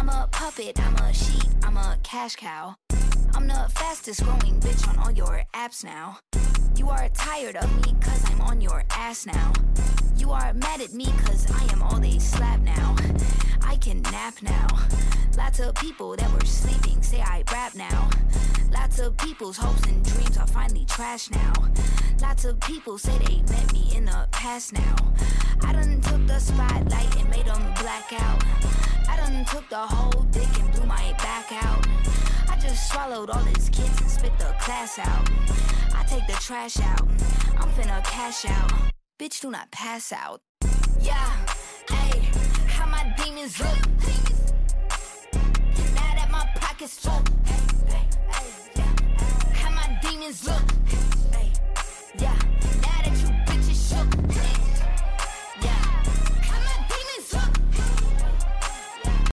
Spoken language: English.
I'm a puppet, I'm a sheep, I'm a cash cow. I'm the fastest growing bitch on all your apps now. You are tired of me cause I'm on your ass now. You are mad at me cause I am all they slap now. I can nap now. Lots of people that were sleeping say I rap now. Lots of people's hopes and dreams are finally trash now. Lots of people say they met me in the past now. I done took the spotlight and made them black out. I done took the whole dick and blew my back out. I just swallowed all his kids and spit the class out. I take the trash out, I'm finna cash out. Bitch, do not pass out. Yeah, ayy, how my demons look. Now that my pocket's full, how my demons look.